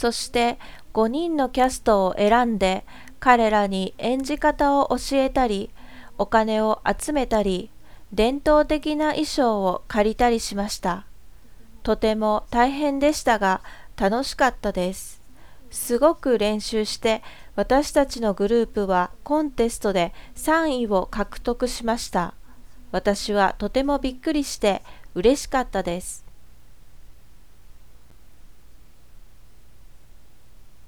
そして5人のキャストを選んで彼らに演じ方を教えたり、お金を集めたり、伝統的な衣装を借りたりしました。とても大変でしたが楽しかったです。すごく練習して私たちのグループはコンテストで3位を獲得しました。私はとてもびっくりして嬉しかったです。